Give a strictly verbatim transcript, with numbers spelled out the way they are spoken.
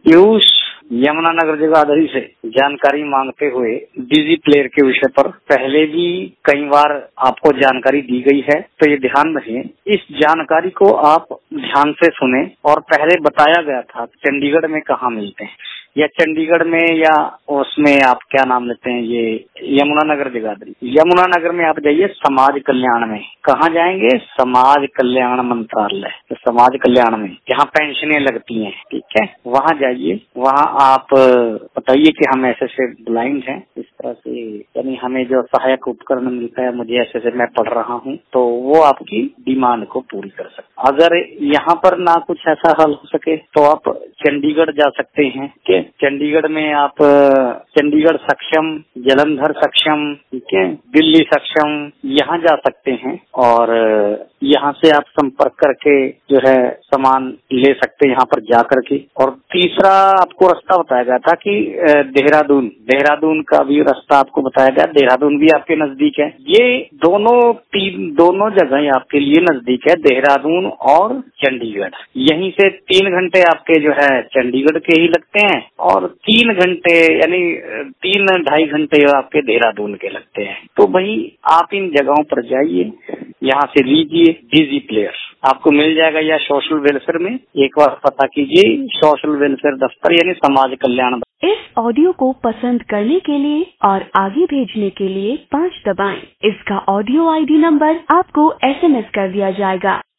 पीयूष यमुनानगर जगाधरी से जानकारी मांगते हुए डिजी प्लेयर के विषय पर पहले भी कई बार आपको जानकारी दी गई है, तो ये ध्यान रखें, इस जानकारी को आप ध्यान से सुने। और पहले बताया गया था चंडीगढ़ में कहाँ मिलते हैं, या चंडीगढ़ में, या उसमें आप क्या नाम लेते हैं, ये यमुनानगर जगाधरी। यमुनानगर में आप जाइए समाज कल्याण में। कहाँ जाएंगे? समाज कल्याण मंत्रालय, तो समाज कल्याण में जहाँ पेंशनें लगती हैं, ठीक है, वहाँ जाइए। वहाँ आप बताइए कि हम ऐसे से ब्लाइंड हैं, इस तरह से, यानी हमें जो सहायक उपकरण मिलता है, मुझे ऐसे से, मैं पढ़ रहा हूँ, तो वो आपकी डिमांड को पूरी कर सकते। अगर यहाँ पर ना कुछ ऐसा हल हो सके तो आप चंडीगढ़ जा सकते हैं। ठीक, चंडीगढ़ में आप चंडीगढ़ सक्षम, जलंधर सक्षम, ठीक है, दिल्ली सक्षम, यहाँ जा सकते हैं और यहाँ से आप संपर्क करके जो है सामान ले सकते हैं यहाँ पर जा करके। और तीसरा आपको रास्ता बताया गया था कि देहरादून, देहरादून का भी रास्ता आपको बताया गया। देहरादून भी आपके नजदीक है। ये दोनों तीन दोनों जगह आपके लिए नजदीक है, देहरादून और चंडीगढ़। यहीं से तीन घंटे आपके जो है चंडीगढ़ के ही लगते हैं और तीन घंटे यानी तीन ढाई घंटे आपके देहरादून के लगते हैं। तो भाई आप इन जगहों पर जाइए, यहाँ से लीजिए डिजी प्लेयर, आपको मिल जाएगा। या सोशल वेलफेयर में एक बार पता कीजिए, सोशल वेलफेयर दफ्तर यानी समाज कल्याण। इस ऑडियो को पसंद करने के लिए और आगे भेजने के लिए पाँच दबाएं। इसका ऑडियो आईडी नंबर आपको एसएमएस कर दिया जाएगा।